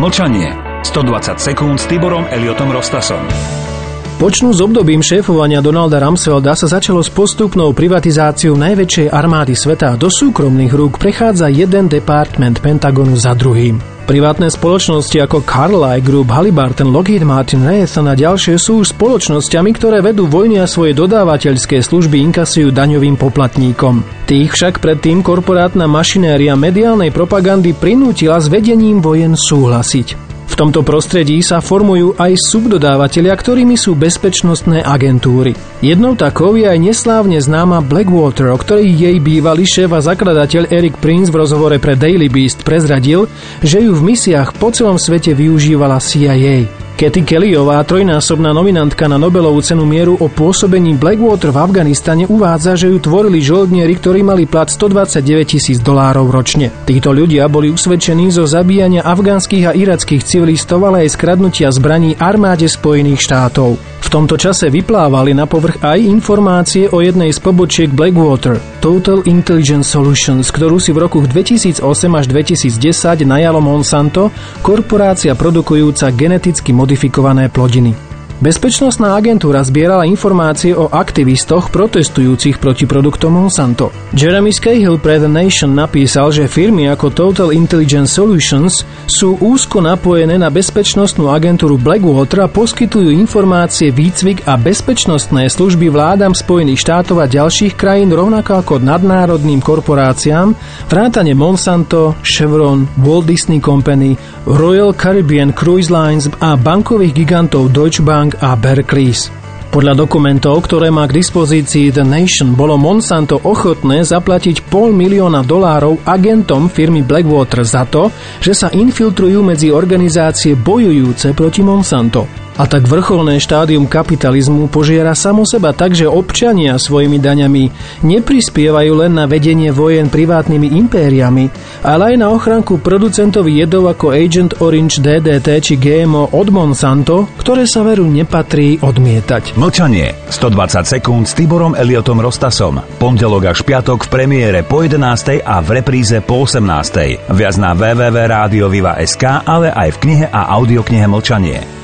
Mlčanie. 120 sekúnd s Tiborom Elliotom Rostasom. Počnú s obdobím šéfovania Donalda Rumsfelda sa začalo s postupnou privatizáciou najväčšej armády sveta. Do súkromných rúk prechádza jeden department Pentagonu za druhým. Privátne spoločnosti ako Carlyle Group, Halliburton, Lockheed Martin, Raytheon a ďalšie sú už spoločnosťami, ktoré vedú vojny a svoje dodávateľské služby inkasujú daňovým poplatníkom. Tých však predtým korporátna mašinéria mediálnej propagandy prinútila s vedením vojen súhlasiť. V tomto prostredí sa formujú aj subdodávatelia, ktorými sú bezpečnostné agentúry. Jednou takou je aj neslávne známa Blackwater, o ktorej jej bývalý šéf a zakladateľ Eric Prince v rozhovore pre Daily Beast prezradil, že ju v misiách po celom svete využívala CIA. Kathy Kellyová, trojnásobná nominantka na Nobelovú cenu mieru o pôsobení Blackwater v Afganistane, uvádza, že ju tvorili žoldnieri, ktorí mali plat $129,000 ročne. Títo ľudia boli usvedčení zo zabíjania afgánskych a irackých civilistov, ale aj skradnutia zbraní armáde Spojených štátov. V tomto čase vyplávali na povrch aj informácie o jednej z pobočiek Blackwater, Total Intelligence Solutions, ktorú si v rokoch 2008 až 2010 najalo Monsanto, korporácia produkujúca geneticky modifikované plodiny. Bezpečnostná agentúra zbierala informácie o aktivistoch protestujúcich proti produktom Monsanto. Jeremy Scahill pre The Nation napísal, že firmy ako Total Intelligence Solutions sú úzko napojené na bezpečnostnú agentúru Blackwater a poskytujú informácie, výcvik a bezpečnostné služby vládam Spojených štátov a ďalších krajín, rovnako ako nadnárodným korporáciám, vrátane Monsanto, Chevron, Walt Disney Company, Royal Caribbean Cruise Lines a bankových gigantov Deutsche Bank a Barclays. Podľa dokumentov, ktoré má k dispozícii The Nation, bolo Monsanto ochotné zaplatiť $500,000 agentom firmy Blackwater za to, že sa infiltrujú medzi organizácie bojujúce proti Monsanto. A tak vrcholné štádium kapitalizmu požiera samo seba tak, že občania svojimi daňami neprispievajú len na vedenie vojen privátnymi impériami, ale aj na ochranku producentov jedov ako Agent Orange, DDT či GMO od Monsanto, ktoré sa veru nepatrí odmietať. Mlčanie. 120 sekúnd s Tiborom Elliotom Rostasom. Pondelok až piatok v premiére po 11. a v repríze po 18. Viac na www.radioviva.sk, ale aj v knihe a audioknihe Mlčanie.